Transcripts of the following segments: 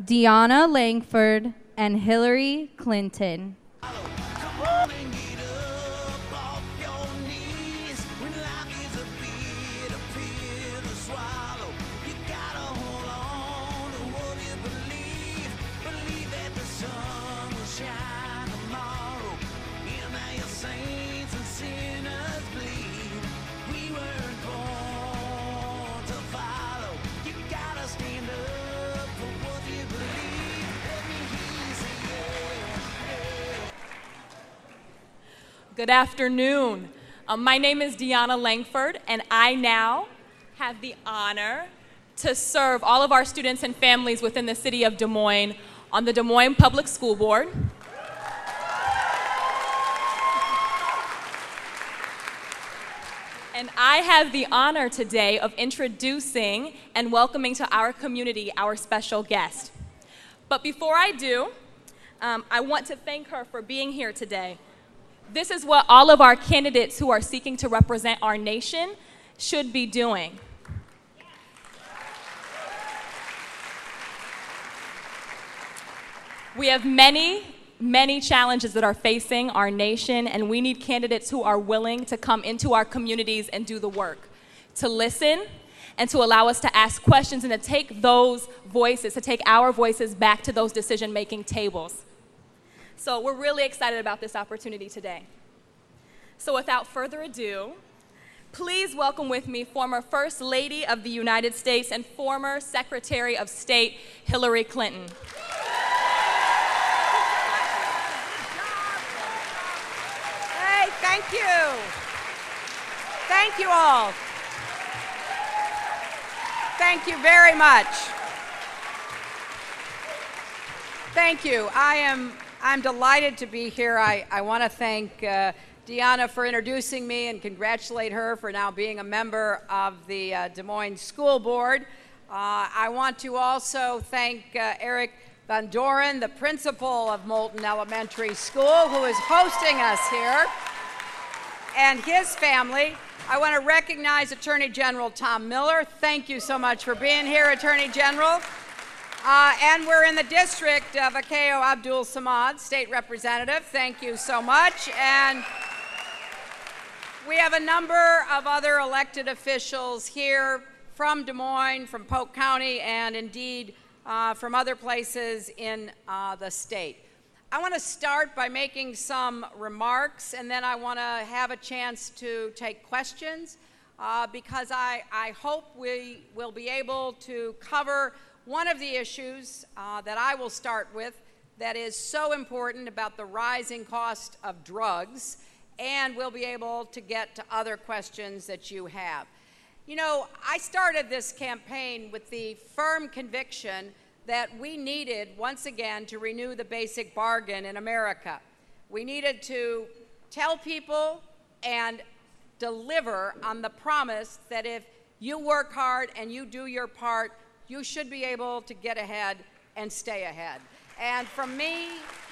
Deanna Langford, and Hillary Clinton. Good afternoon. My name is Deanna Langford, and I now have the honor to serve all of our students and families within the city of Des Moines on the Des Moines Public School Board. And I have the honor today of introducing and welcoming to our community our special guest. But before I do, I want to thank her for being here today. This is what all of our candidates who are seeking to represent our nation should be doing. We have many challenges that are facing our nation, and we need candidates who are willing to come into our communities and do the work, to listen and to allow us to ask questions and to take those voices, to take our voices back to those decision-making tables. So we're really excited about this opportunity today. So without further ado, please welcome with me former First Lady of the United States and former Secretary of State, Hillary Clinton. Hey, thank you. Thank you all. Thank you very much. Thank you. I'm delighted to be here. I want to thank Deanna for introducing me and congratulate her for now being a member of the Des Moines School Board. I want to also thank Eric Van Doren, the principal of Moulton Elementary School, who is hosting us here, and his family. I want to recognize Attorney General Tom Miller. Thank you so much for being here, Attorney General. And we're in the district of Akayo Abdul Samad, State Representative. Thank you so much. And we have a number of other elected officials here from Des Moines, from Polk County, and indeed from other places in the state. I want to start by making some remarks, and then I want to have a chance to take questions because I hope we will be able to cover one of the issues that I will start with that is so important about the rising cost of drugs, and we'll be able to get to other questions that you have. You know, I started this campaign with the firm conviction that we needed, once again, to renew the basic bargain in America. We needed to tell people and deliver on the promise that if you work hard and you do your part, you should be able to get ahead and stay ahead. And from me,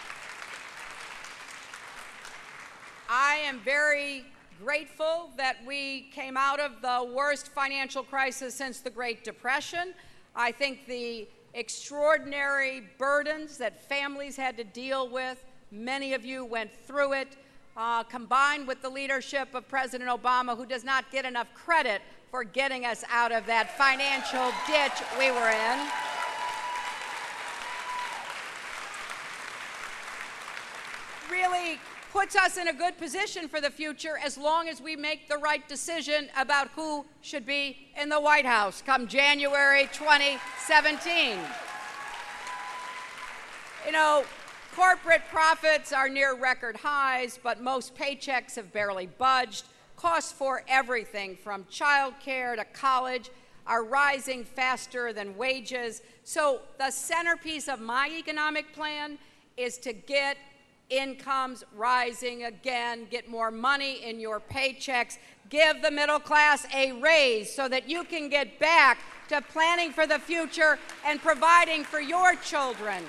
I am very grateful that we came out of the worst financial crisis since the Great Depression. I think the extraordinary burdens that families had to deal with, many of you went through it, combined with the leadership of President Obama, who does not get enough credit for getting us out of that financial ditch we were in. Really puts us in a good position for the future as long as we make the right decision about who should be in the White House come January 2017. You know, corporate profits are near record highs, but most paychecks have barely budged. Costs for everything from child care to college are rising faster than wages. So the centerpiece of my economic plan is to get incomes rising again, get more money in your paychecks, give the middle class a raise so that you can get back to planning for the future and providing for your children.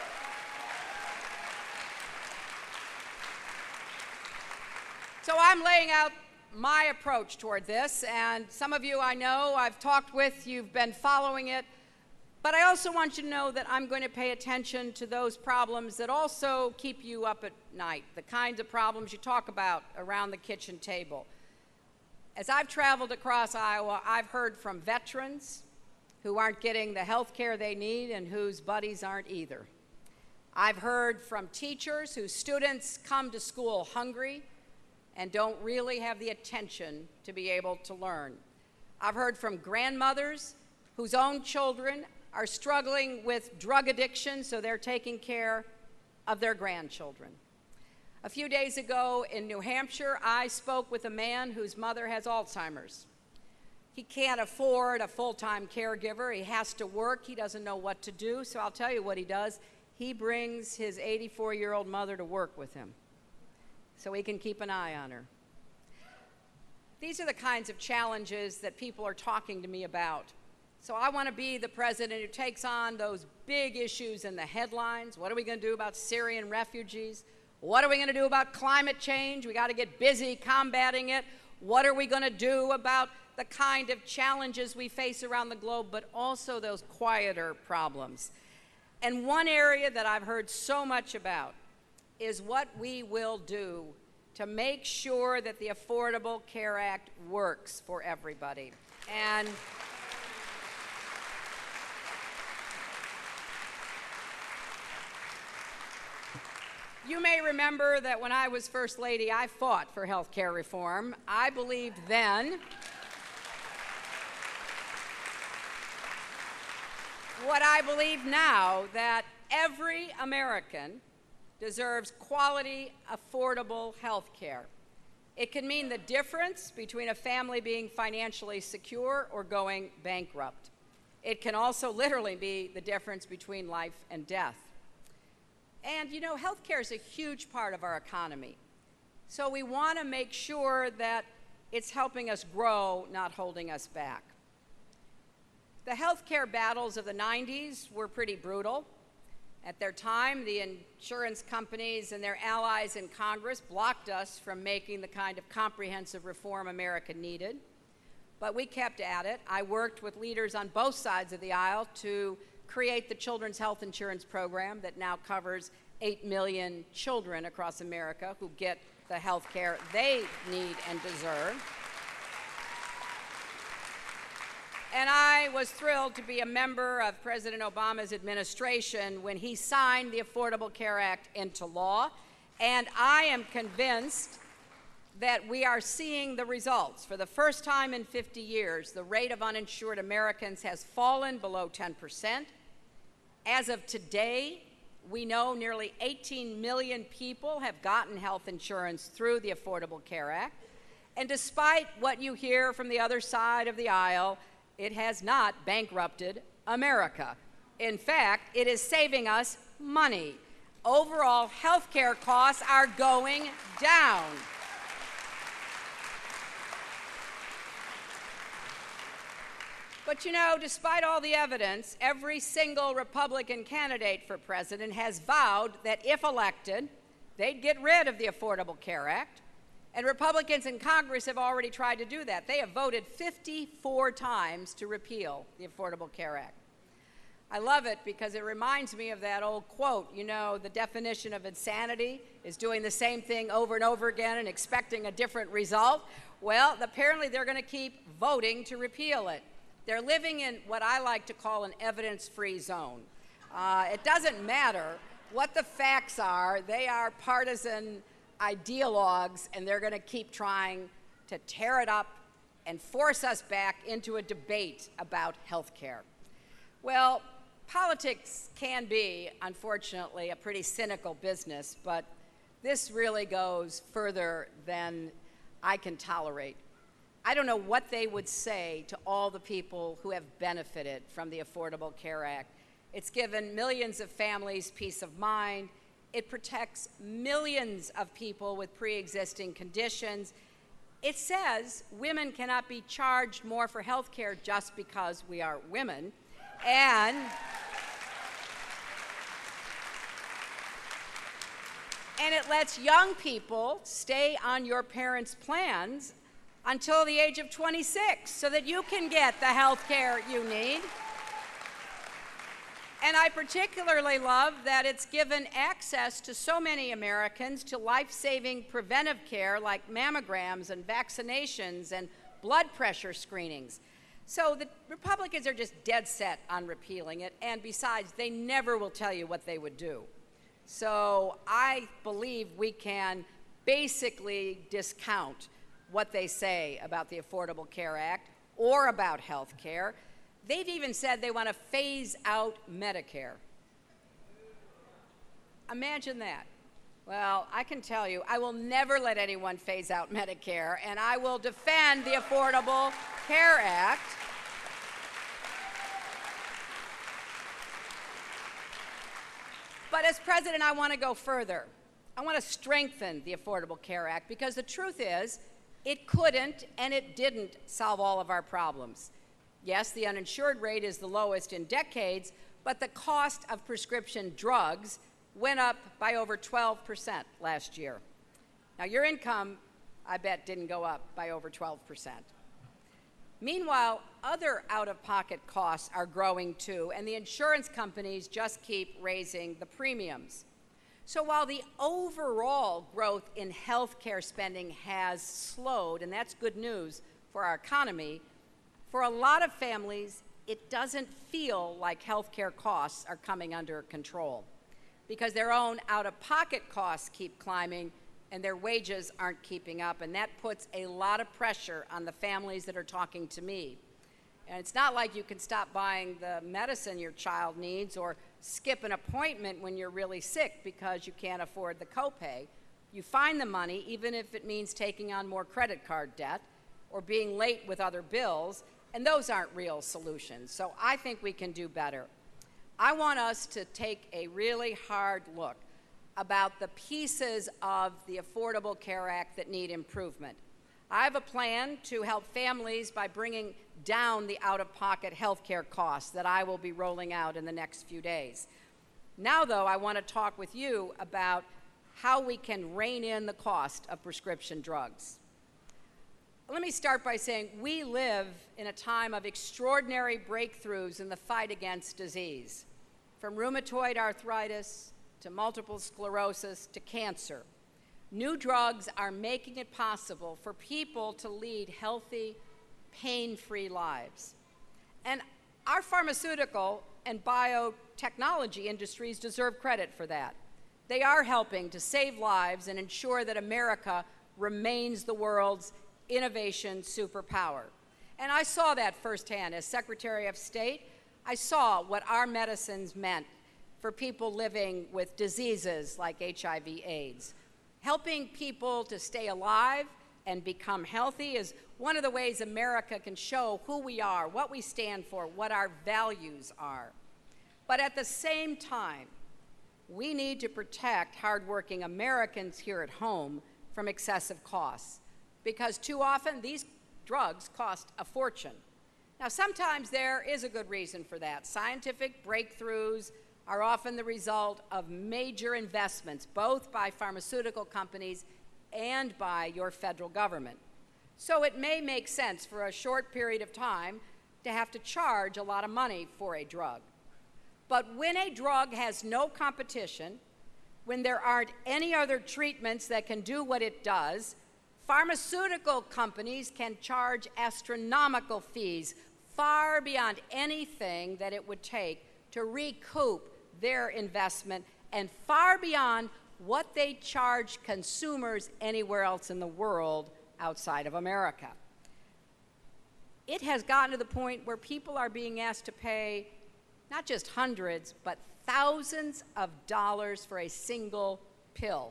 So I'm laying out my approach toward this, and some of you I know I've talked with, you've been following it, But I also want you to know that I'm going to pay attention to those problems that also keep you up at night, the kinds of problems you talk about around the kitchen table. As I've traveled across Iowa, I've heard from veterans who aren't getting the health care they need and whose buddies aren't either. I've heard from teachers whose students come to school hungry and don't really have the attention to be able to learn. I've heard from grandmothers whose own children are struggling with drug addiction, so they're taking care of their grandchildren. A few days ago in New Hampshire, I spoke with a man whose mother has Alzheimer's. He can't afford a full-time caregiver. He has to work. He doesn't know what to do, so I'll tell you what he does. He brings his 84-year-old mother to work with him so he can keep an eye on her. These are the kinds of challenges that people are talking to me about. So I want to be the president who takes on those big issues in the headlines. What are we going to do about Syrian refugees? What are we going to do about climate change? We got to get busy combating it. What are we going to do about the kind of challenges we face around the globe, but also those quieter problems? And one area that I've heard so much about is what we will do to make sure that the Affordable Care Act works for everybody. And you may remember that when I was First Lady, I fought for health care reform. I believed then what I believe now, that every American deserves quality, affordable health care. It can mean the difference between a family being financially secure or going bankrupt. It can also literally be the difference between life and death. And you know, healthcare is a huge part of our economy. So we want to make sure that it's helping us grow, not holding us back. The healthcare battles of the 90s were pretty brutal. At their time, the insurance companies and their allies in Congress blocked us from making the kind of comprehensive reform America needed. But we kept at it. I worked with leaders on both sides of the aisle to create the Children's Health Insurance Program that now covers 8 million children across America who get the health care they need and deserve. And I was thrilled to be a member of President Obama's administration when he signed the Affordable Care Act into law. And I am convinced that we are seeing the results. For the first time in 50 years, the rate of uninsured Americans has fallen below 10%. As of today, we know nearly 18 million people have gotten health insurance through the Affordable Care Act. And despite what you hear from the other side of the aisle, it has not bankrupted America. In fact, it is saving us money. Overall, health care costs are going down. But you know, despite all the evidence, every single Republican candidate for president has vowed that if elected, they'd get rid of the Affordable Care Act. And Republicans in Congress have already tried to do that. They have voted 54 times to repeal the Affordable Care Act. I love it because it reminds me of that old quote, you know, the definition of insanity is doing the same thing over and over again and expecting a different result. Well, apparently they're going to keep voting to repeal it. They're living in what I like to call an evidence-free zone. It doesn't matter what the facts are. They are partisan ideologues, and they're going to keep trying to tear it up and force us back into a debate about health care. Well, politics can be, unfortunately, a pretty cynical business, but this really goes further than I can tolerate. I don't know what they would say to all the people who have benefited from the Affordable Care Act. It's given millions of families peace of mind. It protects millions of people with pre-existing conditions. It says women cannot be charged more for health care just because we are women. And it lets young people stay on your parents' plans until the age of 26 so that you can get the health care you need. And I particularly love that it's given access to so many Americans to life-saving preventive care like mammograms and vaccinations and blood pressure screenings. So the Republicans are just dead set on repealing it, and besides, they never will tell you what they would do. So I believe we can basically discount what they say about the Affordable Care Act or about health care. They've even said they want to phase out Medicare. Imagine that. Well, I can tell you, I will never let anyone phase out Medicare, and I will defend the Affordable Care Act. But as president, I want to go further. I want to strengthen the Affordable Care Act because the truth is, it couldn't and it didn't solve all of our problems. Yes, the uninsured rate is the lowest in decades, but the cost of prescription drugs went up by over 12% last year. Now, your income, I bet, didn't go up by over 12%. Meanwhile, other out-of-pocket costs are growing too, and the insurance companies just keep raising the premiums. So while the overall growth in health care spending has slowed, and that's good news for our economy, for a lot of families, it doesn't feel like health care costs are coming under control because their own out-of-pocket costs keep climbing and their wages aren't keeping up, and that puts a lot of pressure on the families that are talking to me. And it's not like you can stop buying the medicine your child needs or skip an appointment when you're really sick because you can't afford the copay. You find the money, even if it means taking on more credit card debt or being late with other bills, and those aren't real solutions. So I think we can do better. I want us to take a really hard look about the pieces of the Affordable Care Act that need improvement. I have a plan to help families by bringing down the out-of-pocket health care costs that I will be rolling out in the next few days. Now, though, I want to talk with you about how we can rein in the cost of prescription drugs. Let me start by saying we live in a time of extraordinary breakthroughs in the fight against disease, from rheumatoid arthritis to multiple sclerosis to cancer. New drugs are making it possible for people to lead healthy, pain-free lives. And our pharmaceutical and biotechnology industries deserve credit for that. They are helping to save lives and ensure that America remains the world's innovation superpower. And I saw that firsthand as Secretary of State. I saw what our medicines meant for people living with diseases like HIV/AIDS. Helping people to stay alive and become healthy is one of the ways America can show who we are, what we stand for, what our values are. But at the same time, we need to protect hardworking Americans here at home from excessive costs, because too often these drugs cost a fortune. Now, sometimes there is a good reason for that. Scientific breakthroughs are often the result of major investments, both by pharmaceutical companies and by your federal government. So it may make sense for a short period of time to have to charge a lot of money for a drug. But when a drug has no competition, when there aren't any other treatments that can do what it does, pharmaceutical companies can charge astronomical fees far beyond anything that it would take to recoup their investment and far beyond what they charge consumers anywhere else in the world outside of America. It has gotten to the point where people are being asked to pay not just hundreds, but thousands of dollars for a single pill.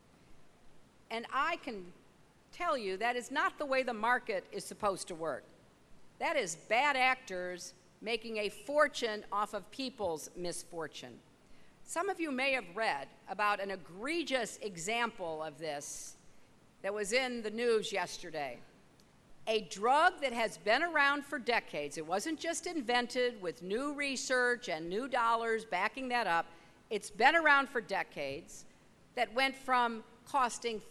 And I can tell you that is not the way the market is supposed to work. That is bad actors making a fortune off of people's misfortune. Some of you may have read about an egregious example of this that was in the news yesterday. A drug that has been around for decades. It wasn't just invented with new research and new dollars backing that up. It's been around for decades, that went from costing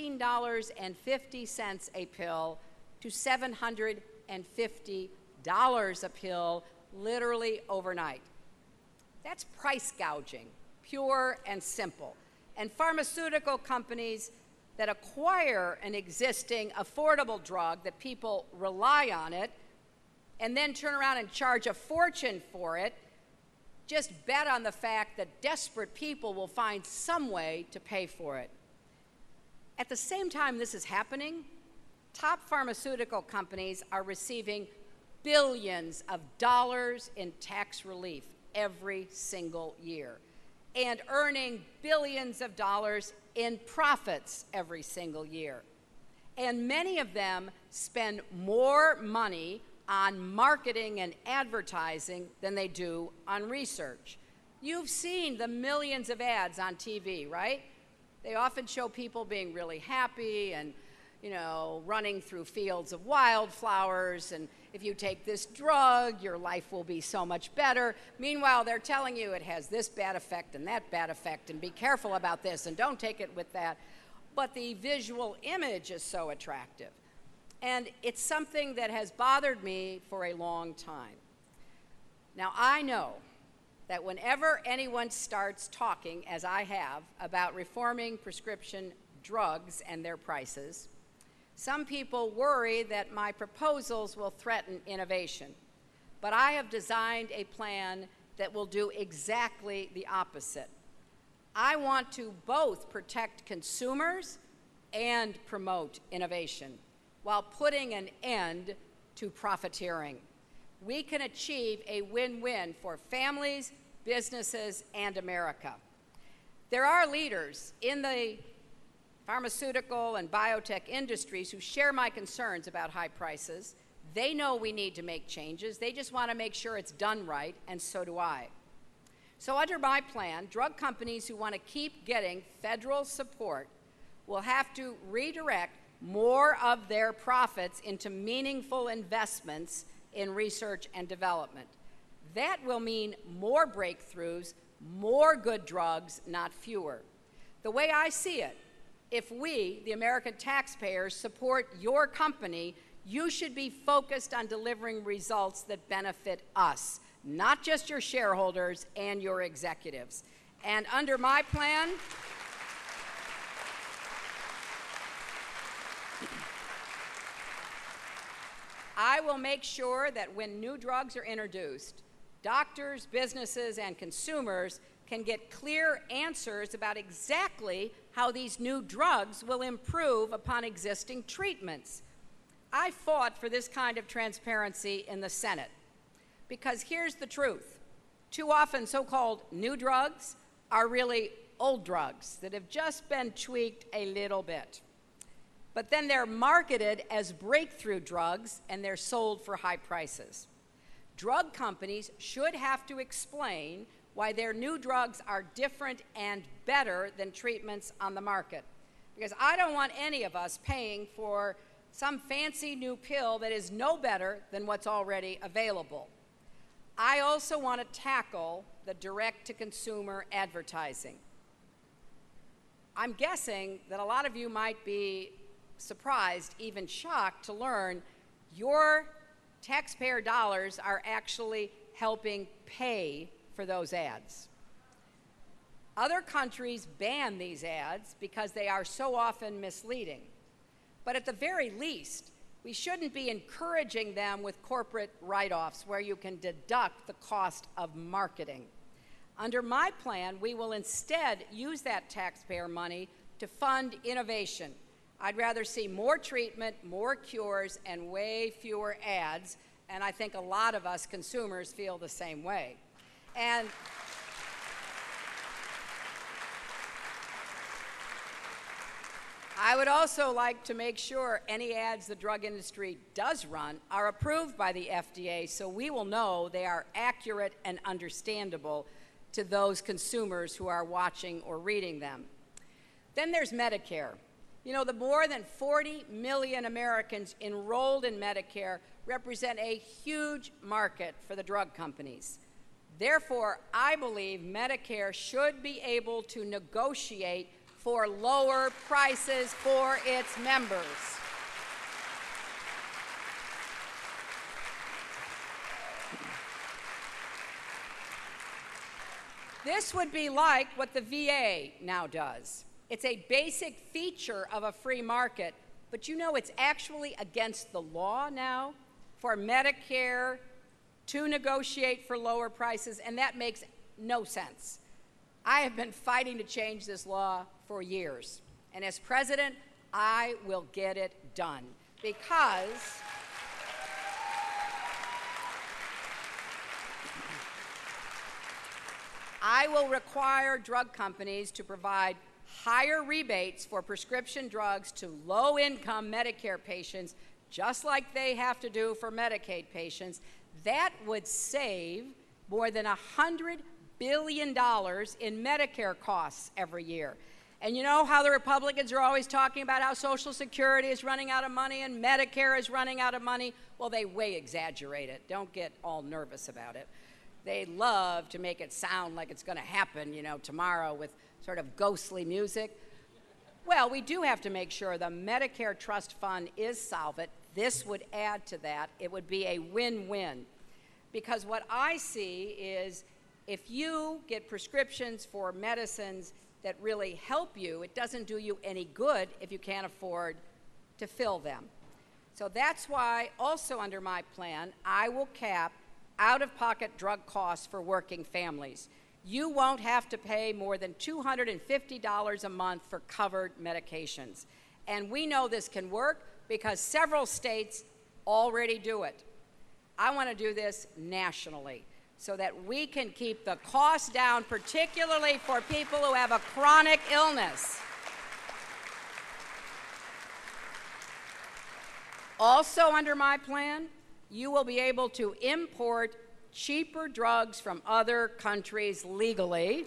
$13.50 a pill to $750 a pill literally overnight. That's price gouging, pure and simple. And pharmaceutical companies that acquire an existing affordable drug that people rely on it and then turn around and charge a fortune for it just bet on the fact that desperate people will find some way to pay for it. At the same time this is happening, top pharmaceutical companies are receiving billions of dollars in tax relief every single year and earning billions of dollars in profits every single year. And many of them spend more money on marketing and advertising than they do on research. You've seen the millions of ads on TV, right? They often show people being really happy and, running through fields of wildflowers, and if you take this drug, your life will be so much better. Meanwhile, they're telling you it has this bad effect and that bad effect, and be careful about this, and don't take it with that. But the visual image is so attractive. And it's something that has bothered me for a long time. Now, I know that whenever anyone starts talking, as I have, about reforming prescription drugs and their prices, some people worry that my proposals will threaten innovation. But I have designed a plan that will do exactly the opposite. I want to both protect consumers and promote innovation while putting an end to profiteering. We can achieve a win-win for families, businesses, and America. There are leaders in the pharmaceutical and biotech industries who share my concerns about high prices. They know we need to make changes. They just want to make sure it's done right, and so do I. So under my plan, drug companies who want to keep getting federal support will have to redirect more of their profits into meaningful investments in research and development. That will mean more breakthroughs, more good drugs, not fewer. The way I see it, if we, the American taxpayers, support your company, you should be focused on delivering results that benefit us, not just your shareholders and your executives. And under my plan, I will make sure that when new drugs are introduced, doctors, businesses, and consumers can get clear answers about exactly how these new drugs will improve upon existing treatments. I fought for this kind of transparency in the Senate because here's the truth. Too often, so-called new drugs are really old drugs that have just been tweaked a little bit. But then they're marketed as breakthrough drugs and they're sold for high prices. Drug companies should have to explain why their new drugs are different and better than treatments on the market. Because I don't want any of us paying for some fancy new pill that is no better than what's already available. I also want to tackle the direct-to-consumer advertising. I'm guessing that a lot of you might be surprised, even shocked, to learn your taxpayer dollars are actually helping pay for those ads. Other countries ban these ads because they are so often misleading. But at the very least, we shouldn't be encouraging them with corporate write-offs where you can deduct the cost of marketing. Under my plan, we will instead use that taxpayer money to fund innovation. I'd rather see more treatment, more cures, and way fewer ads, and I think a lot of us consumers feel the same way. And I would also like to make sure any ads the drug industry does run are approved by the FDA so we will know they are accurate and understandable to those consumers who are watching or reading them. Then there's Medicare. You know, the more than 40 million Americans enrolled in Medicare represent a huge market for the drug companies. Therefore, I believe Medicare should be able to negotiate for lower prices for its members. This would be like what the VA now does. It's a basic feature of a free market, but you know it's actually against the law now for Medicare to negotiate for lower prices, and that makes no sense. I have been fighting to change this law for years, and as president, I will get it done because I will require drug companies to provide higher rebates for prescription drugs to low-income Medicare patients, just like they have to do for Medicaid patients. That would save more than $100 billion in Medicare costs every year. And you know how the Republicans are always talking about how Social Security is running out of money and Medicare is running out of money? Well, they way exaggerate it. Don't get all nervous about it. They love to make it sound like it's going to happen, tomorrow with sort of ghostly music. Well, we do have to make sure the Medicare Trust Fund is solvent. This would add to that. It would be a win-win. Because what I see is if you get prescriptions for medicines that really help you, it doesn't do you any good if you can't afford to fill them. So that's why also under my plan, I will cap out-of-pocket drug costs for working families. You won't have to pay more than $250 a month for covered medications. And we know this can work because several states already do it. I want to do this nationally so that we can keep the costs down, particularly for people who have a chronic illness. Also under my plan, you will be able to import cheaper drugs from other countries legally.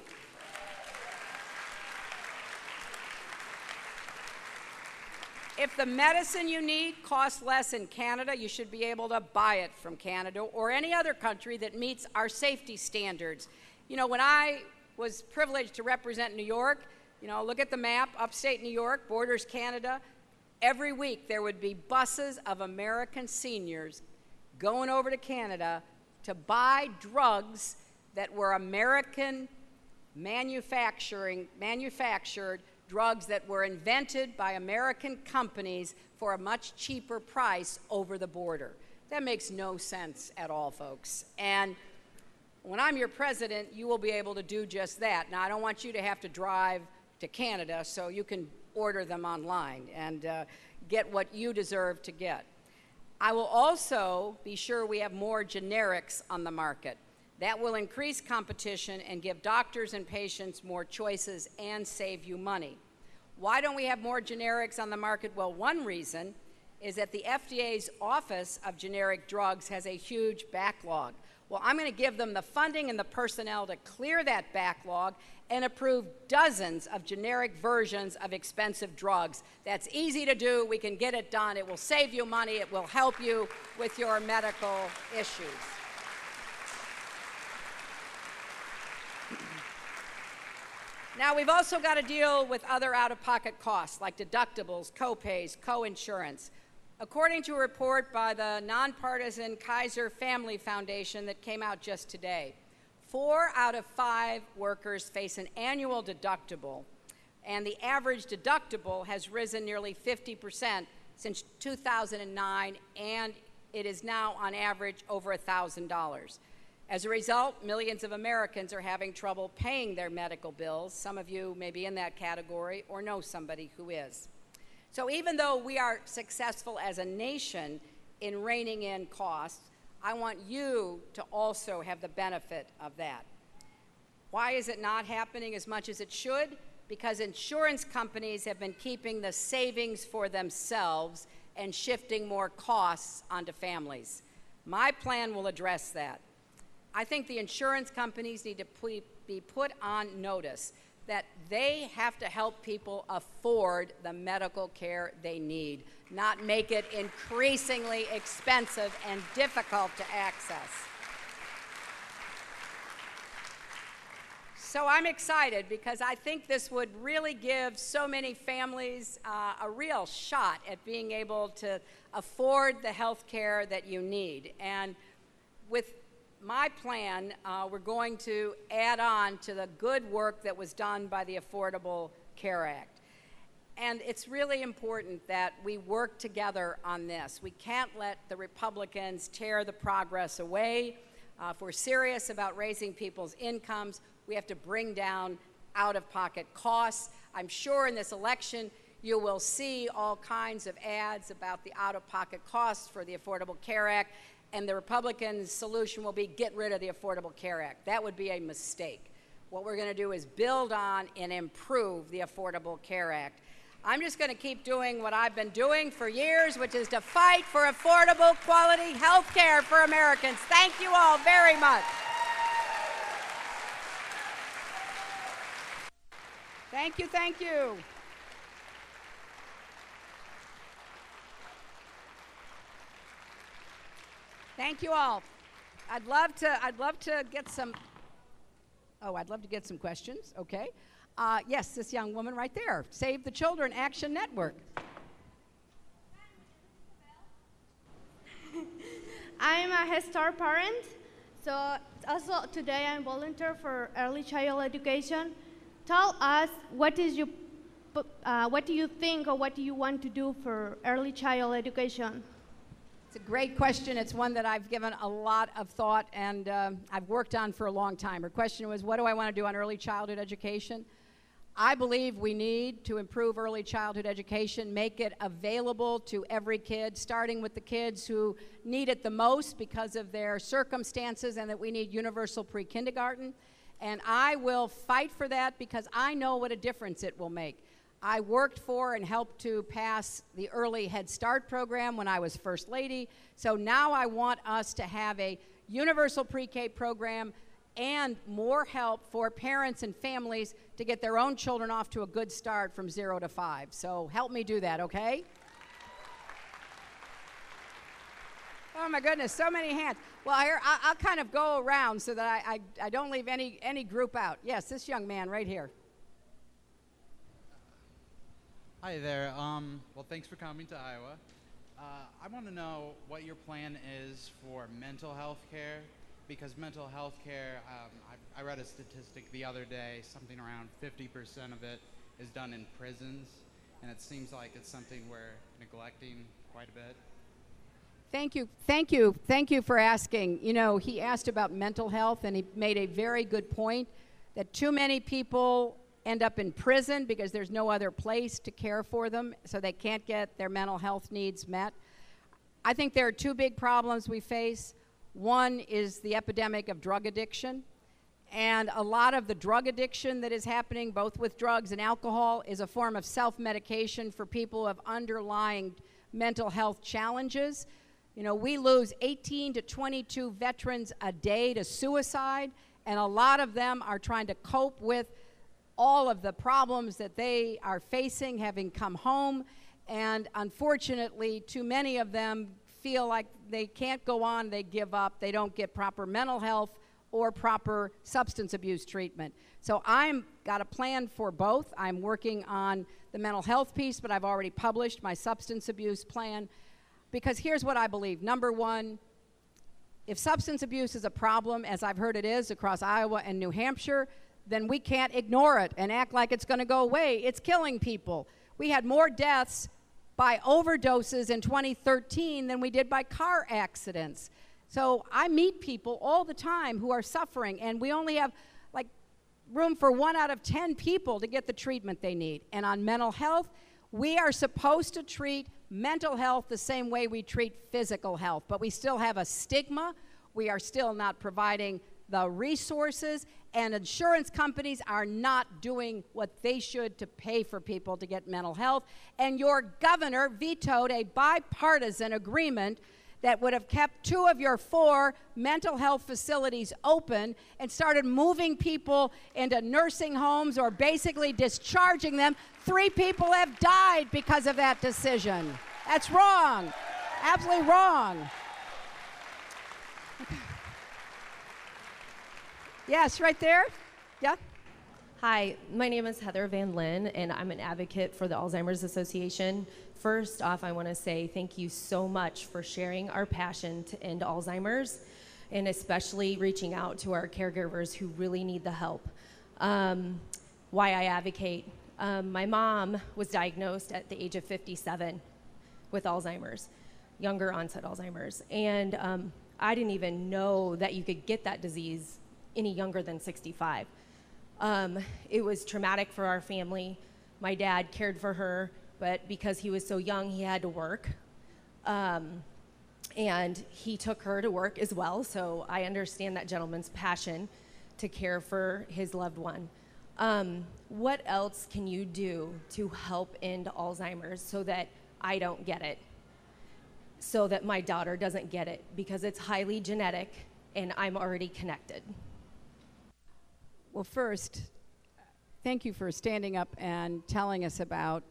If the medicine you need costs less in Canada, you should be able to buy it from Canada or any other country that meets our safety standards. When I was privileged to represent New York, look at the map, upstate New York, borders Canada. Every week there would be buses of American seniors going over to Canada to buy drugs that were American manufactured, drugs that were invented by American companies for a much cheaper price over the border. That makes no sense at all, folks. And when I'm your president, you will be able to do just that. Now, I don't want you to have to drive to Canada, so you can order them online and get what you deserve to get. I will also be sure we have more generics on the market. That will increase competition and give doctors and patients more choices and save you money. Why don't we have more generics on the market? Well, one reason is that the FDA's Office of Generic Drugs has a huge backlog. Well, I'm going to give them the funding and the personnel to clear that backlog and approve dozens of generic versions of expensive drugs. That's easy to do. We can get it done. It will save you money. It will help you with your medical issues. Now, we've also got to deal with other out-of-pocket costs like deductibles, co-pays, co-insurance. According to a report by the nonpartisan Kaiser Family Foundation that came out just today, 4 out of 5 workers face an annual deductible, and the average deductible has risen nearly 50% since 2009, and it is now on average over $1,000. As a result, millions of Americans are having trouble paying their medical bills. Some of you may be in that category or know somebody who is. So even though we are successful as a nation in reining in costs, I want you to also have the benefit of that. Why is it not happening as much as it should? Because insurance companies have been keeping the savings for themselves and shifting more costs onto families. My plan will address that. I think the insurance companies need to be put on notice that they have to help people afford the medical care they need, not make it increasingly expensive and difficult to access. So I'm excited because I think this would really give so many families a real shot at being able to afford the health care that you need. And with my plan, we're going to add on to the good work that was done by the Affordable Care Act. And it's really important that we work together on this. We can't let the Republicans tear the progress away. If we're serious about raising people's incomes, we have to bring down out-of-pocket costs. I'm sure in this election you will see all kinds of ads about the out-of-pocket costs for the Affordable Care Act, and the Republican solution will be get rid of the Affordable Care Act. That would be a mistake. What we're going to do is build on and improve the Affordable Care Act. I'm just going to keep doing what I've been doing for years, which is to fight for affordable, quality health care for Americans. Thank you all very much. Thank you, thank you. Thank you all. I'd love to get some questions, okay? Yes, this young woman right there, Save the Children Action Network. I'm a Head Start parent, so also today I'm volunteer for early child education. Tell us what do you think or what do you want to do for early child education? It's a great question. It's one that I've given a lot of thought and I've worked on for a long time. Her question was, what do I want to do on early childhood education? I believe we need to improve early childhood education, make it available to every kid, starting with the kids who need it the most because of their circumstances, and that we need universal pre-kindergarten. And I will fight for that because I know what a difference it will make. I worked for and helped to pass the Early Head Start program when I was First Lady. So now I want us to have a universal pre-K program and more help for parents and families to get their own children off to a good start from 0 to 5. So help me do that, okay? Oh my goodness, so many hands. Well, here, I'll kind of go around so that I don't leave any group out. Yes, this young man right here. Hi there. Well, thanks for coming to Iowa. I want to know what your plan is for mental health care, because mental health care, I read a statistic the other day, something around 50% of it is done in prisons, and it seems like it's something we're neglecting quite a bit. Thank you for asking. You know, he asked about mental health, and he made a very good point that too many people end up in prison because there's no other place to care for them, so they can't get their mental health needs met. I think there are two big problems we face. One is the epidemic of drug addiction, and a lot of the drug addiction that is happening, both with drugs and alcohol, is a form of self-medication for people who have underlying mental health challenges. You know, we lose 18 to 22 veterans a day to suicide, and a lot of them are trying to cope with all of the problems that they are facing having come home, and unfortunately, too many of them feel like they can't go on, they give up, they don't get proper mental health or proper substance abuse treatment. So I've got a plan for both. I'm working on the mental health piece, but I've already published my substance abuse plan, because here's what I believe. Number one, if substance abuse is a problem, as I've heard it is across Iowa and New Hampshire, then we can't ignore it and act like it's going to go away. It's killing people. We had more deaths by overdoses in 2013 than we did by car accidents. So I meet people all the time who are suffering, and we only have like room for 1 out of 10 people to get the treatment they need. And on mental health, we are supposed to treat mental health the same way we treat physical health, but we still have a stigma. We are still not providing the resources, and insurance companies are not doing what they should to pay for people to get mental health. And your governor vetoed a bipartisan agreement that would have kept 2 of your 4 mental health facilities open and started moving people into nursing homes or basically discharging them. 3 people have died because of that decision. That's wrong. Absolutely wrong. Yes, right there. Yeah. Hi, my name is Heather Van Lin, and I'm an advocate for the Alzheimer's Association. First off, I want to say thank you so much for sharing our passion to end Alzheimer's. and especially reaching out to our caregivers who really need the help. Why I advocate. My mom was diagnosed at the age of 57 with Alzheimer's, younger onset Alzheimer's. And I didn't even know that you could get that disease any younger than 65. It was traumatic for our family. My dad cared for her, but because he was so young, he had to work. And he took her to work as well, so I understand that gentleman's passion to care for his loved one. What else can you do to help end Alzheimer's so that I don't get it, so that my daughter doesn't get it, because it's highly genetic and I'm already connected? Well, first, thank you for standing up and telling us about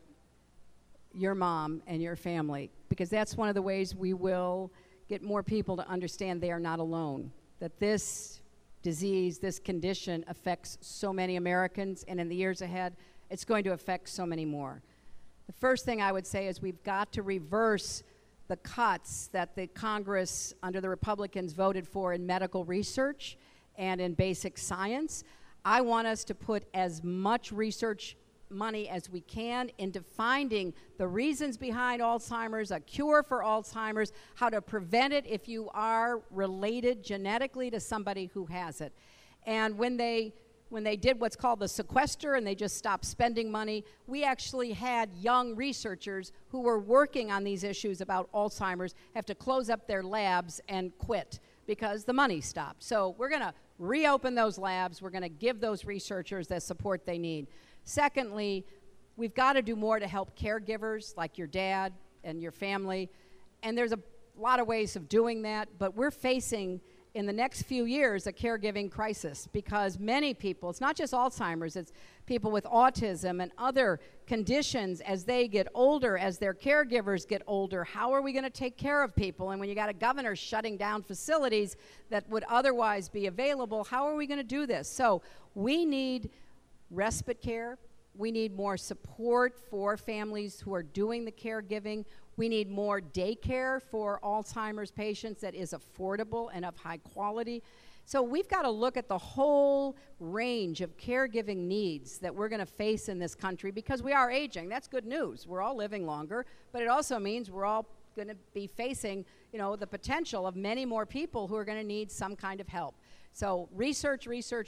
your mom and your family, because that's one of the ways we will get more people to understand they are not alone, that this disease, this condition affects so many Americans, and in the years ahead, it's going to affect so many more. The first thing I would say is we've got to reverse the cuts that the Congress under the Republicans voted for in medical research and in basic science. I want us to put as much research money as we can into finding the reasons behind Alzheimer's, a cure for Alzheimer's, how to prevent it if you are related genetically to somebody who has it. And when they did what's called the sequester and they just stopped spending money, we actually had young researchers who were working on these issues about Alzheimer's have to close up their labs and quit because the money stopped. So we're going to reopen those labs. We're going to give those researchers the support they need. Secondly, we've got to do more to help caregivers like your dad and your family. And there's a lot of ways of doing that, but we're facing in the next few years a caregiving crisis because many people, it's not just Alzheimer's, it's people with autism and other conditions as they get older, as their caregivers get older. How are we going to take care of people? And when you got a governor shutting down facilities that would otherwise be available, how are we going to do this? So we need respite care. We need more support for families who are doing the caregiving. We need more daycare for Alzheimer's patients that is affordable and of high quality. So we've got to look at the whole range of caregiving needs that we're going to face in this country because we are aging. That's good news. We're all living longer, but it also means we're all going to be facing, the potential of many more people who are going to need some kind of help. So research,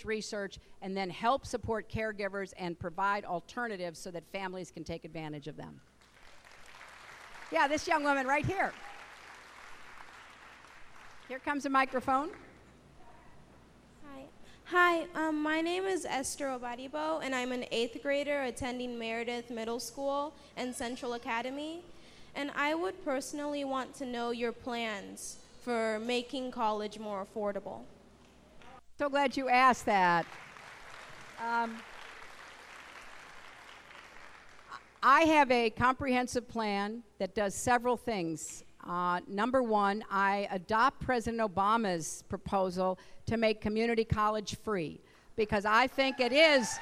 and then help support caregivers and provide alternatives so that families can take advantage of them. Yeah, this young woman right here. Here comes a microphone. Hi, my name is Esther Obadibo, and I'm an 8th grader attending Meredith Middle School and Central Academy. And I would personally want to know your plans for making college more affordable. So glad you asked that. I have a comprehensive plan that does several things. Number one, I adopt President Obama's proposal to make community college free because I think it is.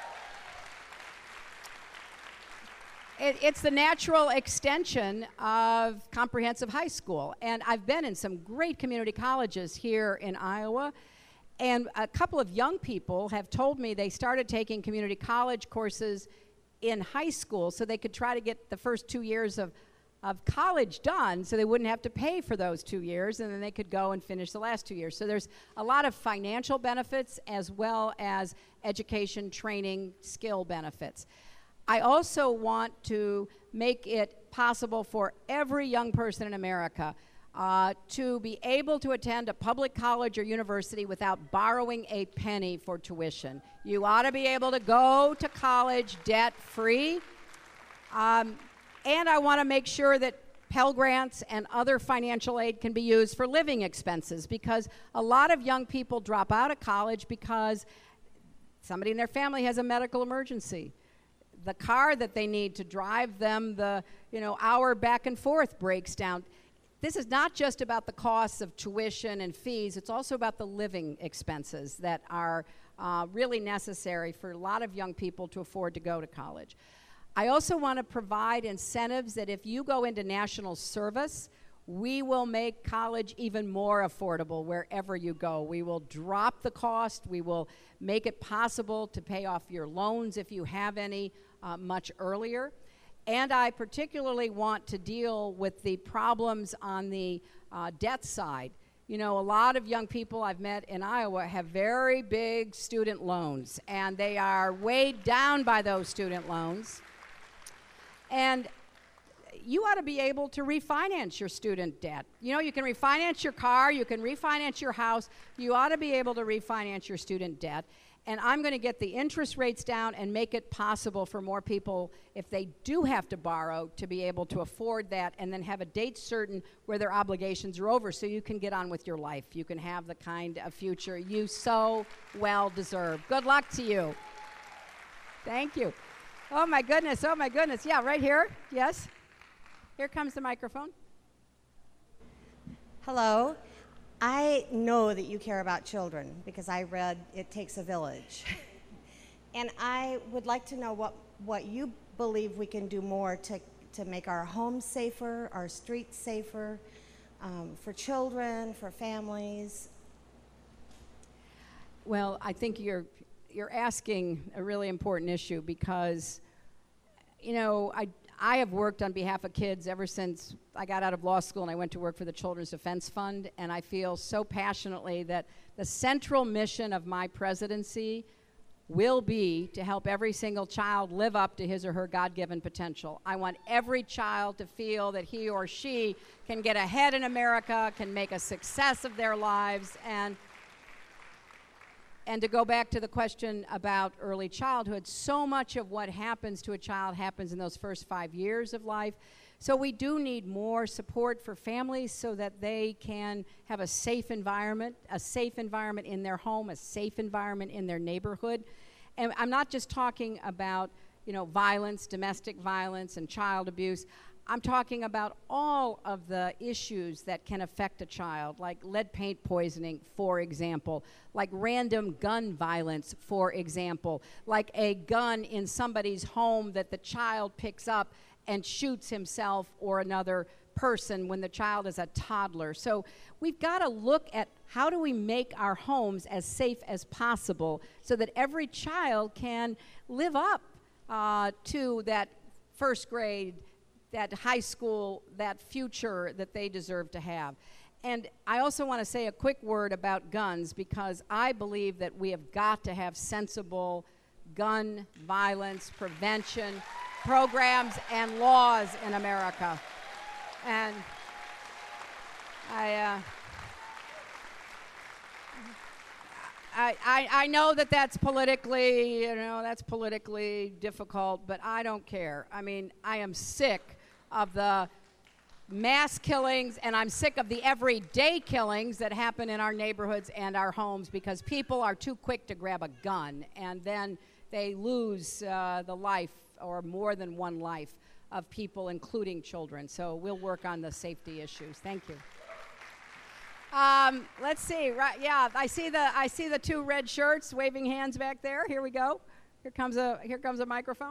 It's the natural extension of comprehensive high school. And I've been in some great community colleges here in Iowa. And a couple of young people have told me they started taking community college courses in high school so they could try to get the first 2 years of college done so they wouldn't have to pay for those 2 years, and then they could go and finish the last 2 years. So there's a lot of financial benefits as well as education, training, skill benefits. I also want to make it possible for every young person in America to be able to attend a public college or university without borrowing a penny for tuition. You ought to be able to go to college debt-free. And I want to make sure that Pell Grants and other financial aid can be used for living expenses because a lot of young people drop out of college because somebody in their family has a medical emergency. The car that they need to drive them the hour back and forth breaks down. This is not just about the costs of tuition and fees, it's also about the living expenses that are really necessary for a lot of young people to afford to go to college. I also want to provide incentives that if you go into national service we will make college even more affordable wherever you go. We will drop the cost. We will make it possible to pay off your loans if you have any much earlier. And I particularly want to deal with the problems on the debt side. You know, a lot of young people I've met in Iowa have very big student loans, and they are weighed down by those student loans. And you ought to be able to refinance your student debt. You know, you can refinance your car, you can refinance your house. You ought to be able to refinance your student debt. And I'm going to get the interest rates down and make it possible for more people, if they do have to borrow, to be able to afford that and then have a date certain where their obligations are over so you can get on with your life. You can have the kind of future you so well deserve. Good luck to you. Thank you. Oh, my goodness. Oh, my goodness. Yeah, right here. Yes. Here comes the microphone. Hello. I know that you care about children because I read It Takes a Village. And I would like to know what you believe we can do more to make our homes safer, our streets safer, for children, for families. Well, I think you're asking a really important issue because, you know, I have worked on behalf of kids ever since I got out of law school and I went to work for the Children's Defense Fund, and I feel so passionately that the central mission of my presidency will be to help every single child live up to his or her God-given potential. I want every child to feel that he or she can get ahead in America, can make a success of their lives, and to go back to the question about early childhood, so much of what happens to a child happens in those first 5 years of life. So we do need more support for families so that they can have a safe environment in their home, a safe environment in their neighborhood. And I'm not just talking about, you know, violence, domestic violence, and child abuse. I'm talking about all of the issues that can affect a child, like lead paint poisoning, for example, like random gun violence, for example, like a gun in somebody's home that the child picks up and shoots himself or another person when the child is a toddler. So we've got to look at how do we make our homes as safe as possible so that every child can live up to that first grade, that high school, that future that they deserve to have. And I also want to say a quick word about guns because I believe that we have got to have sensible gun violence prevention programs and laws in America. And I know that that's politically difficult, but I don't care. I mean, I am sick of the mass killings, and I'm sick of the everyday killings that happen in our neighborhoods and our homes because people are too quick to grab a gun, and then they lose the life or more than one life of people, including children. So we'll work on the safety issues. Thank you. Let's see. Right, yeah, I see the two red shirts waving hands back there. Here we go. Here comes a microphone.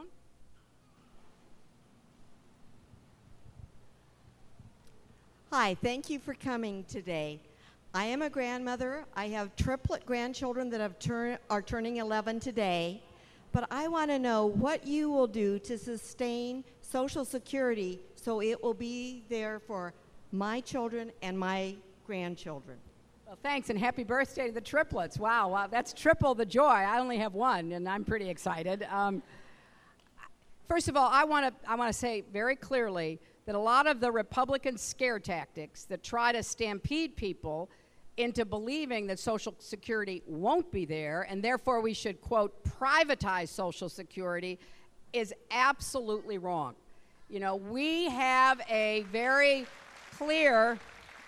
Hi, thank you for coming today. I am a grandmother. I have triplet grandchildren that are turning 11 today. But I want to know what you will do to sustain Social Security so it will be there for my children and my grandchildren. Well, thanks, and happy birthday to the triplets. Wow, that's triple the joy. I only have one, and I'm pretty excited. First of all, I want to say very clearly that a lot of the Republican scare tactics that try to stampede people into believing that Social Security won't be there, and therefore we should, quote, privatize Social Security, is absolutely wrong. You know, we have a very clear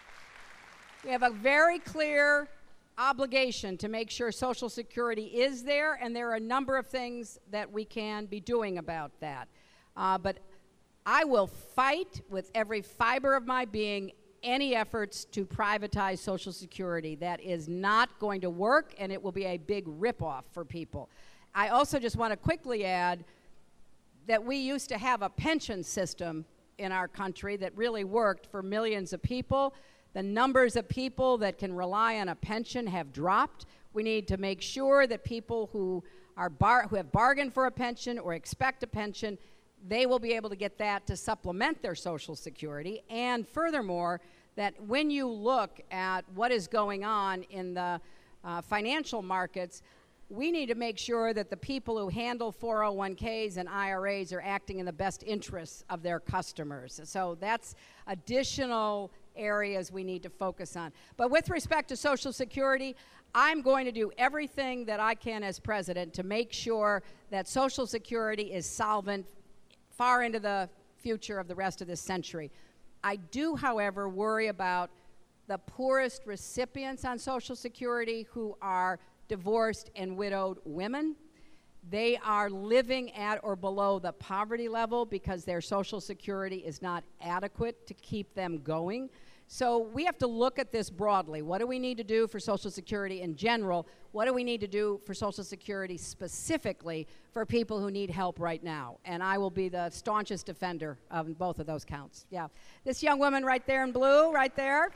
obligation to make sure Social Security is there, and there are a number of things that we can be doing about that. But I will fight with every fiber of my being any efforts to privatize Social Security. That is not going to work, and it will be a big ripoff for people. I also just want to quickly add that we used to have a pension system in our country that really worked for millions of people. The numbers of people that can rely on a pension have dropped. We need to make sure that people who have bargained for a pension or expect a pension, they will be able to get that to supplement their Social Security. And furthermore, that when you look at what is going on in the financial markets, we need to make sure that the people who handle 401ks and IRAs are acting in the best interests of their customers. So that's additional areas we need to focus on. But with respect to Social Security, I'm going to do everything that I can as president to make sure that Social Security is solvent far into the future of the rest of this century. I do, however, worry about the poorest recipients on Social Security who are divorced and widowed women. They are living at or below the poverty level because their Social Security is not adequate to keep them going. So we have to look at this broadly. What do we need to do for Social Security in general? What do we need to do for Social Security specifically for people who need help right now? And I will be the staunchest defender of both of those counts. Yeah. This young woman right there in blue, right there.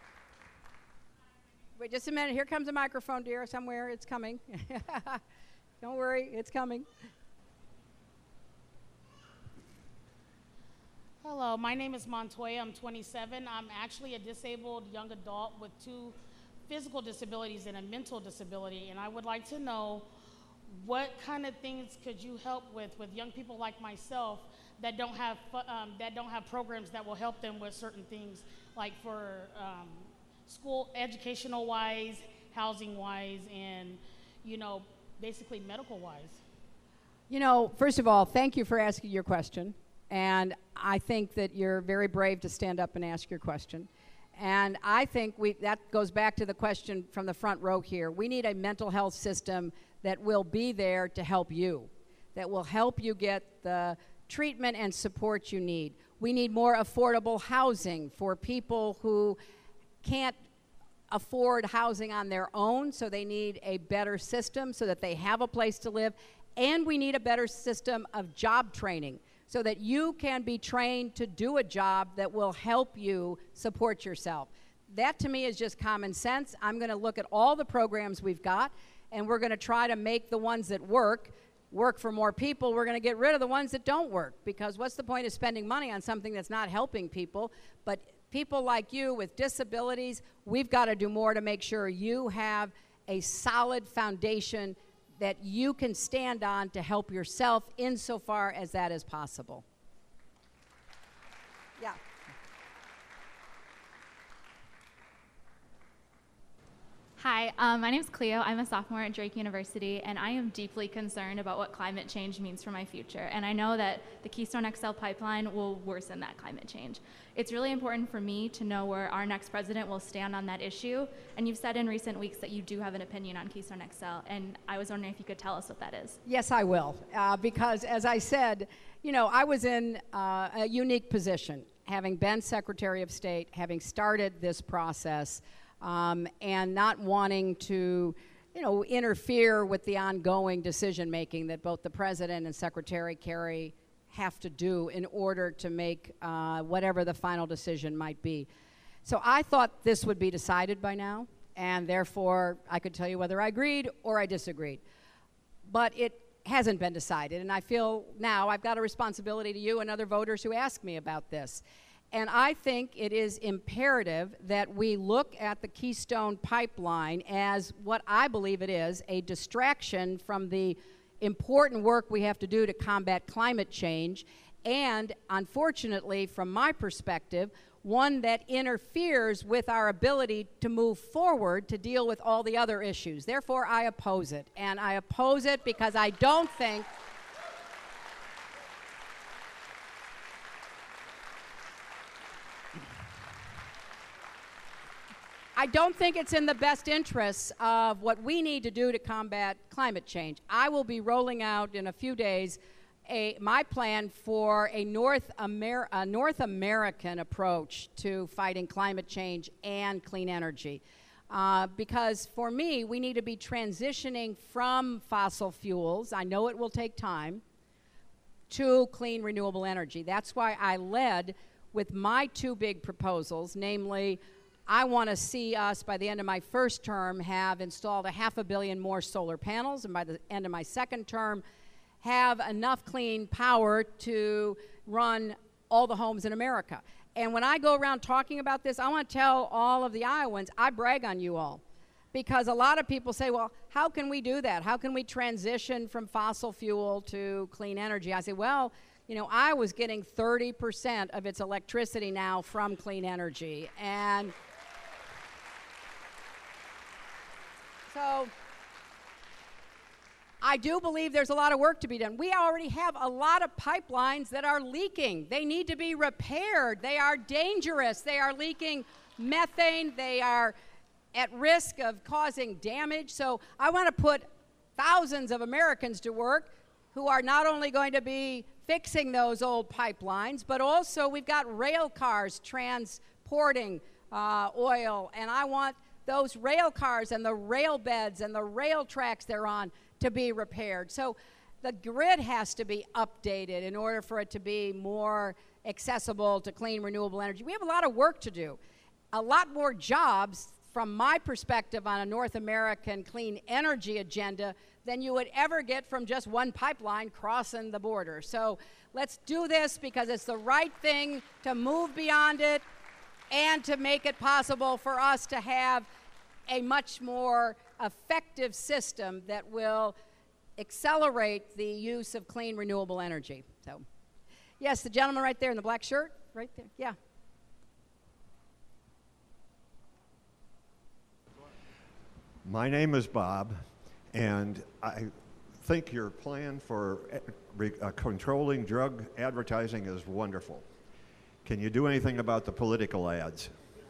Wait just a minute. Here comes a microphone, dear, somewhere. It's coming. Don't worry. It's coming. Hello, my name is Montoya. I'm 27. I'm actually a disabled young adult with 2 physical disabilities and a mental disability, and I would like to know what kind of things could you help with young people like myself that don't have programs that will help them with certain things, like for school, educational-wise, housing-wise, and, basically medical-wise. First of all, thank you for asking your question. And I think that you're very brave to stand up and ask your question. And I think that goes back to the question from the front row here. We need a mental health system that will be there to help you, that will help you get the treatment and support you need. We need more affordable housing for people who can't afford housing on their own, so they need a better system so that they have a place to live. And we need a better system of job training, so that you can be trained to do a job that will help you support yourself. That, to me, is just common sense. I'm going to look at all the programs we've got, and we're going to try to make the ones that work for more people. We're going to get rid of the ones that don't work, because what's the point of spending money on something that's not helping people? But people like you with disabilities, we've got to do more to make sure you have a solid foundation that you can stand on to help yourself insofar as that is possible. Yeah. Hi, my name is Cleo. I'm a sophomore at Drake University, and I am deeply concerned about what climate change means for my future. And I know that the Keystone XL pipeline will worsen that climate change. It's really important for me to know where our next president will stand on that issue. And you've said in recent weeks that you do have an opinion on Keystone XL, and I was wondering if you could tell us what that is. Yes, I will, because as I said, I was in a unique position, having been Secretary of State, having started this process, and not wanting to, interfere with the ongoing decision-making that both the President and Secretary Kerry have to do in order to make whatever the final decision might be. So I thought this would be decided by now, and therefore I could tell you whether I agreed or I disagreed. But it hasn't been decided, and I feel now I've got a responsibility to you and other voters who ask me about this. And I think it is imperative that we look at the Keystone Pipeline as what I believe it is, a distraction from the important work we have to do to combat climate change, and unfortunately, from my perspective, one that interferes with our ability to move forward to deal with all the other issues. Therefore, I oppose it. And I oppose it because I don't think it's in the best interests of what we need to do to combat climate change. I will be rolling out in a few days my plan for a North American approach to fighting climate change and clean energy. Because for me, we need to be transitioning from fossil fuels. I know it will take time. to clean renewable energy. That's why I led with my two big proposals, namely, I want to see us, by the end of my first term, have installed 500 million more solar panels, and by the end of my second term, have enough clean power to run all the homes in America. And when I go around talking about this, I want to tell all of the Iowans, I brag on you all. Because a lot of people say, well, how can we do that? How can we transition from fossil fuel to clean energy? I say, well, you know, Iowa's getting 30% of its electricity now from clean energy. And so I do believe there's a lot of work to be done. We already have a lot of pipelines that are leaking. They need to be repaired. They are dangerous. They are leaking methane. They are at risk of causing damage. So I want to put thousands of Americans to work who are not only going to be fixing those old pipelines, but also we've got rail cars transporting oil, and I want those rail cars and the rail beds and the rail tracks they're on to be repaired. So the grid has to be updated in order for it to be more accessible to clean renewable energy. We have a lot of work to do, a lot more jobs from my perspective on a North American clean energy agenda than you would ever get from just one pipeline crossing the border. So let's do this because it's the right thing to move beyond it and to make it possible for us to have a much more effective system that will accelerate the use of clean renewable energy. So, yes, the gentleman right there in the black shirt, right there, yeah. My name is Bob, and I think your plan for controlling drug advertising is wonderful. Can you do anything about the political ads?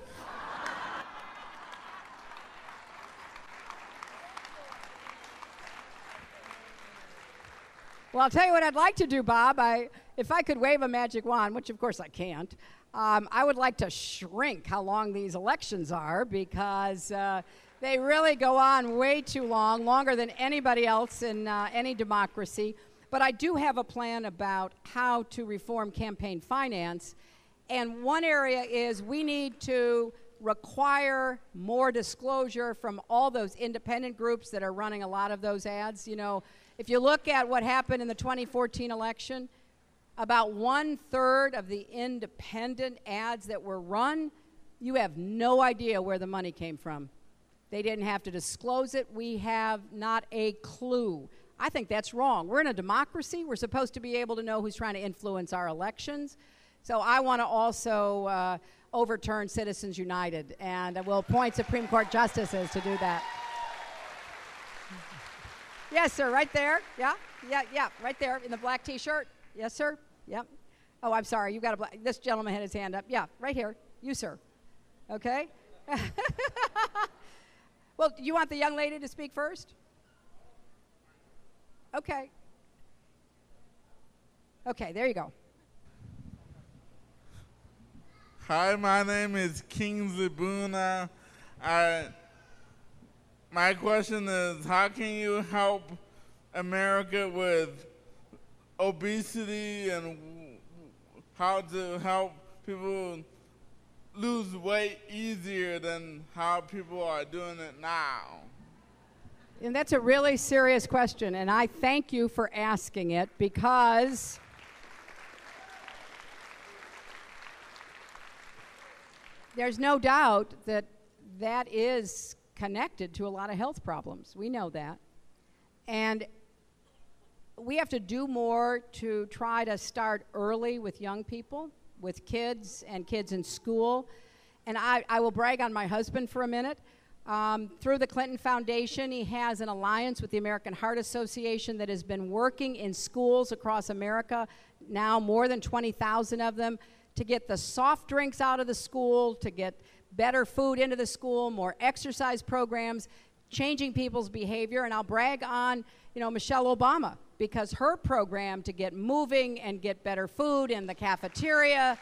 Well, I'll tell you what I'd like to do, Bob. If I could wave a magic wand, which of course I can't, I would like to shrink how long these elections are because they really go on way too long, longer than anybody else in any democracy. But I do have a plan about how to reform campaign finance. And one area is we need to require more disclosure from all those independent groups that are running a lot of those ads. You know, if you look at what happened in the 2014 election, about 1/3 of the independent ads that were run, you have no idea where the money came from. They didn't have to disclose it. We have not a clue. I think that's wrong. We're in a democracy. We're supposed to be able to know who's trying to influence our elections. So I want to also overturn Citizens United, and we'll appoint Supreme Court justices to do that. Yes, sir, right there. Yeah, right there in the black T-shirt. Yes, sir. Yep. Oh, I'm sorry. You got a black. This gentleman had his hand up. Yeah, right here. You, sir. Okay. Well, you want the young lady to speak first? Okay. Okay, there you go. Hi, my name is King Zabuna. My question is, how can you help America with obesity and how to help people lose weight easier than how people are doing it now? And that's a really serious question, and I thank you for asking it because there's no doubt that that is connected to a lot of health problems. We know that. And we have to do more to try to start early with young people, with kids and kids in school. And I will brag on my husband for a minute. Through the Clinton Foundation, he has an alliance with the American Heart Association that has been working in schools across America, now more than 20,000 of them, to get the soft drinks out of the school, to get better food into the school, more exercise programs, changing people's behavior. And I'll brag on, Michelle Obama, because her program to get moving and get better food in the cafeteria.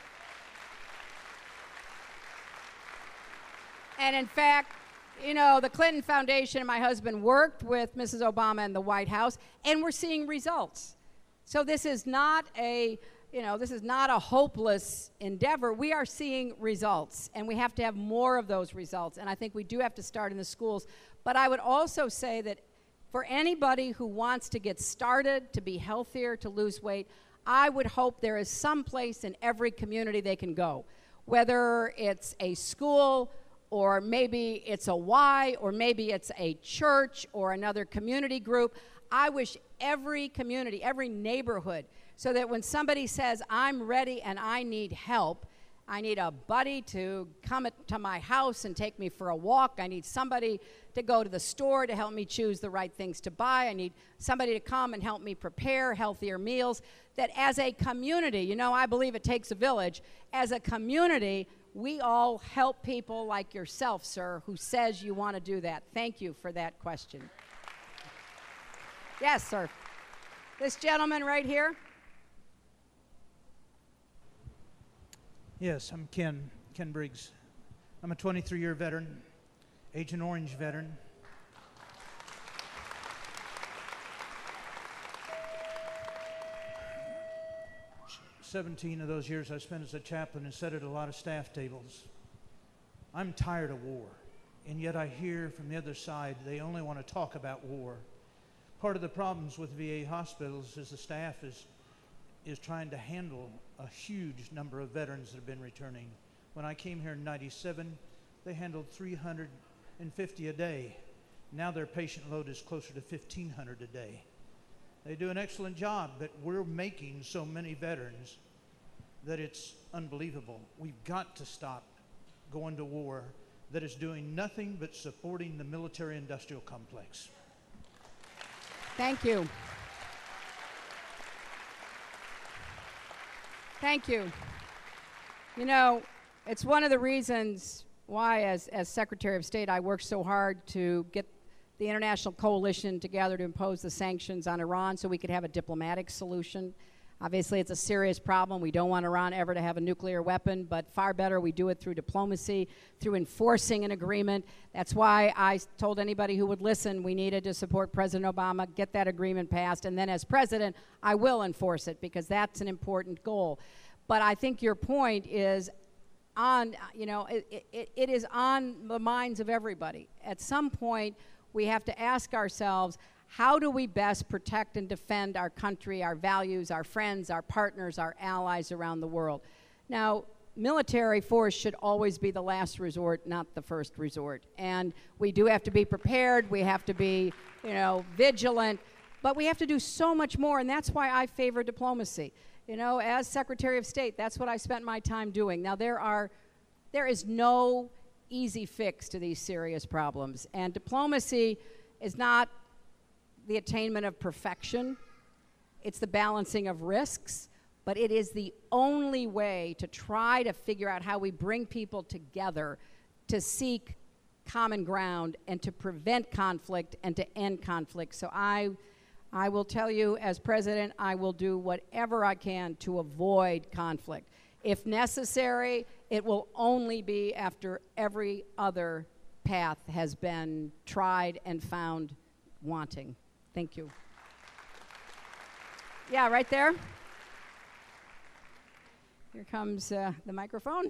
And in fact, the Clinton Foundation and my husband worked with Mrs. Obama in the White House, and we're seeing results. So this is not a, this is not a hopeless endeavor. We are seeing results, and we have to have more of those results. And I think we do have to start in the schools. But I would also say that for anybody who wants to get started, to be healthier, to lose weight, I would hope there is some place in every community they can go, whether it's a school, or maybe it's a Y, or maybe it's a church or another community group. I wish every community, every neighborhood, so that when somebody says, I'm ready and I need help, I need a buddy to come to my house and take me for a walk. I need somebody to go to the store to help me choose the right things to buy. I need somebody to come and help me prepare healthier meals. That as a community, I believe it takes a village. As a community, we all help people like yourself, sir, who says you want to do that. Thank you for that question. Yes, sir. This gentleman right here. Yes, I'm Ken Briggs. I'm a 23-year veteran, Agent Orange veteran. 17 of those years I spent as a chaplain and sat at a lot of staff tables. I'm tired of war, and yet I hear from the other side they only want to talk about war. Part of the problems with VA hospitals is the staff is trying to handle a huge number of veterans that have been returning. When I came here in '97, they handled 350 a day. Now their patient load is closer to 1,500 a day. They do an excellent job, but we're making so many veterans that it's unbelievable. We've got to stop going to war that is doing nothing but supporting the military-industrial complex. Thank you. Thank you. It's one of the reasons why, as Secretary of State, I worked so hard to get the international coalition together to impose the sanctions on Iran so we could have a diplomatic solution. Obviously, it's a serious problem. We don't want Iran ever to have a nuclear weapon, but far better we do it through diplomacy, through enforcing an agreement. That's why I told anybody who would listen we needed to support President Obama, get that agreement passed, and then as president, I will enforce it because that's an important goal. But I think your point is on, it is on the minds of everybody. At some point, we have to ask ourselves, how do we best protect and defend our country, our values, our friends, our partners, our allies around the world? Now, military force should always be the last resort, not the first resort. And we do have to be prepared. We have to be, vigilant. But we have to do so much more, and that's why I favor diplomacy. As Secretary of State, that's what I spent my time doing. Now, there is no easy fix to these serious problems. And diplomacy is not the attainment of perfection. It's the balancing of risks. But it is the only way to try to figure out how we bring people together to seek common ground and to prevent conflict and to end conflict. So I will tell you, as president, I will do whatever I can to avoid conflict. If necessary, it will only be after every other path has been tried and found wanting. Thank you. Yeah, right there. Here comes the microphone.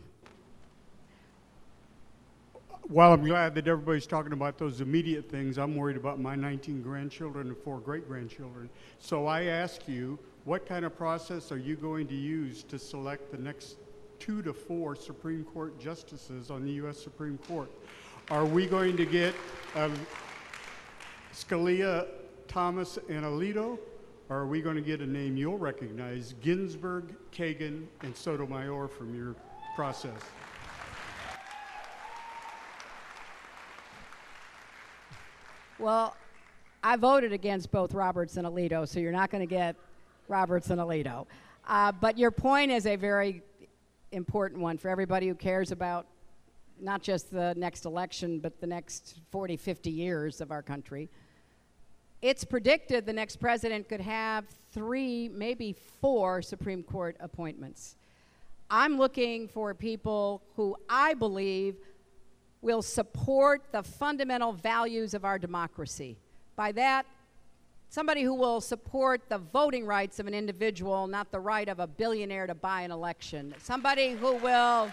While I'm glad that everybody's talking about those immediate things, I'm worried about my 19 grandchildren and 4 great-grandchildren. So I ask you, what kind of process are you going to use to select the next 2 to 4 Supreme Court justices on the U.S. Supreme Court? Are we going to get Scalia, Thomas, and Alito? Or are we going to get a name you'll recognize, Ginsburg, Kagan, and Sotomayor from your process? Well, I voted against both Roberts and Alito, so you're not going to get Roberts and Alito. But your point is a very important one for everybody who cares about not just the next election, but the next 40, 50 years of our country. It's predicted the next president could have 3, maybe 4 Supreme Court appointments. I'm looking for people who I believe will support the fundamental values of our democracy. By that, somebody who will support the voting rights of an individual, not the right of a billionaire to buy an election. Somebody who will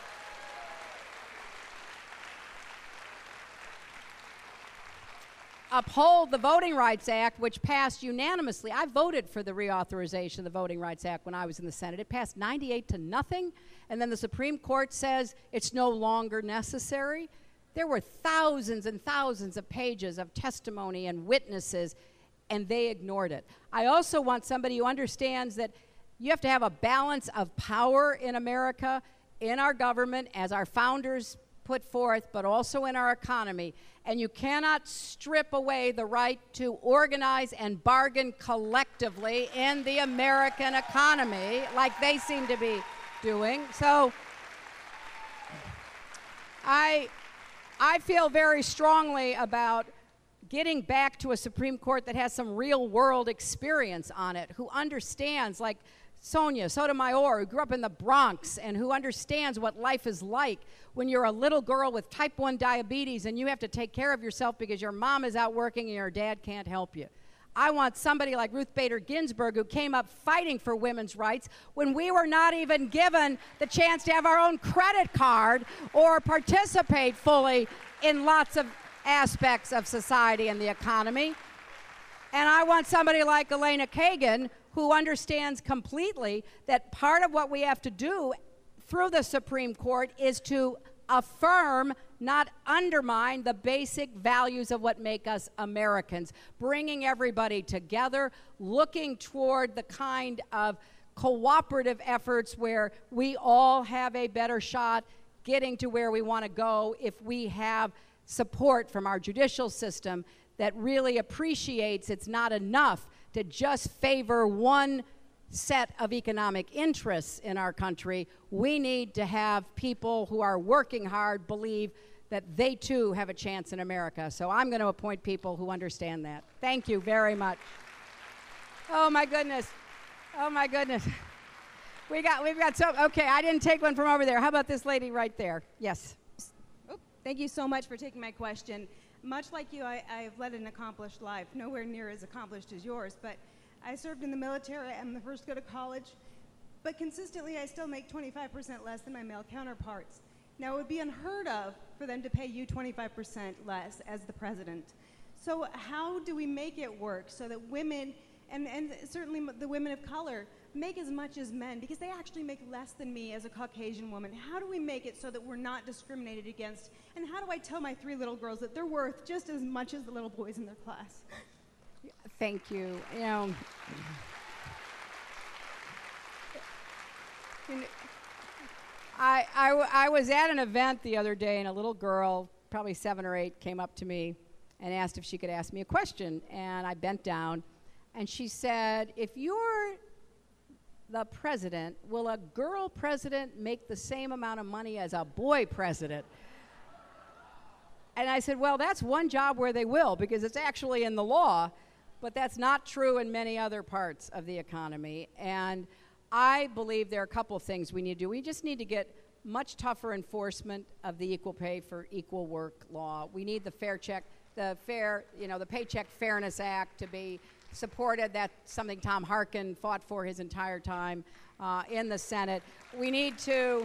uphold the Voting Rights Act, which passed unanimously. I voted for the reauthorization of the Voting Rights Act when I was in the Senate. It passed 98-0, and then the Supreme Court says it's no longer necessary. There were thousands and thousands of pages of testimony and witnesses, and they ignored it. I also want somebody who understands that you have to have a balance of power in America, in our government, as our founders put forth, but also in our economy. And you cannot strip away the right to organize and bargain collectively in the American economy like they seem to be doing. So I feel very strongly about getting back to a Supreme Court that has some real world experience on it, who understands, like Sonia Sotomayor, who grew up in the Bronx and who understands what life is like when you're a little girl with type 1 diabetes and you have to take care of yourself because your mom is out working and your dad can't help you. I want somebody like Ruth Bader Ginsburg, who came up fighting for women's rights when we were not even given the chance to have our own credit card or participate fully in lots of aspects of society and the economy. And I want somebody like Elena Kagan, who understands completely that part of what we have to do through the Supreme Court is to affirm, not undermine, the basic values of what make us Americans, bringing everybody together, looking toward the kind of cooperative efforts where we all have a better shot getting to where we want to go if we have support from our judicial system that really appreciates it's not enough to just favor one set of economic interests in our country. We need to have people who are working hard believe that they too have a chance in America. So I'm going to appoint people who understand that. Thank you very much. Oh my goodness. Oh my goodness. We've got so, okay, I didn't take one from over there. How about this lady right there? Yes. Thank you so much for taking my question. Much like you, I've led an accomplished life, nowhere near as accomplished as yours, but I served in the military. I'm the first to go to college, but consistently I still make 25% less than my male counterparts. Now, it would be unheard of for them to pay you 25% less as the president. So how do we make it work so that women, and certainly the women of color, make as much as men, because they actually make less than me as a Caucasian woman? How do we make it so that we're not discriminated against? And how do I tell my 3 little girls that they're worth just as much as the little boys in their class? Thank you. You know, I was at an event the other day, and a little girl, probably 7 or 8, came up to me and asked if she could ask me a question. And I bent down, and she said, if you're the president, will a girl president make the same amount of money as a boy president? And I said, well, that's one job where they will, because it's actually in the law, but that's not true in many other parts of the economy. And I believe there are a couple of things we need to do. We just need to get much tougher enforcement of the equal pay for equal work law. We need the the Paycheck Fairness Act to be supported. That's something Tom Harkin fought for his entire time in the Senate. We need to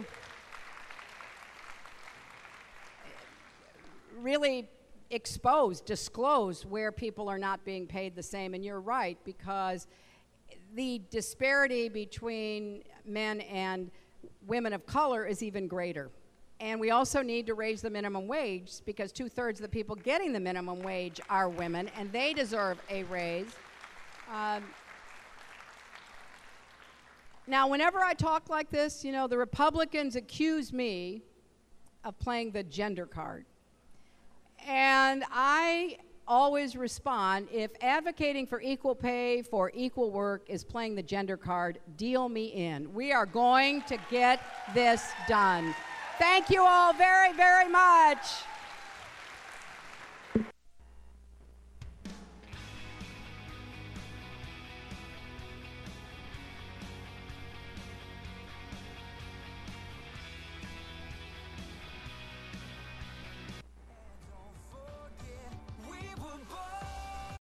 really disclose where people are not being paid the same. And you're right, because the disparity between men and women of color is even greater. And we also need to raise the minimum wage, because 2/3 of the people getting the minimum wage are women, and they deserve a raise. Now, whenever I talk like this, you know, the Republicans accuse me of playing the gender card. And I always respond, if advocating for equal pay for equal work is playing the gender card, deal me in. We are going to get this done. Thank you all very, very much.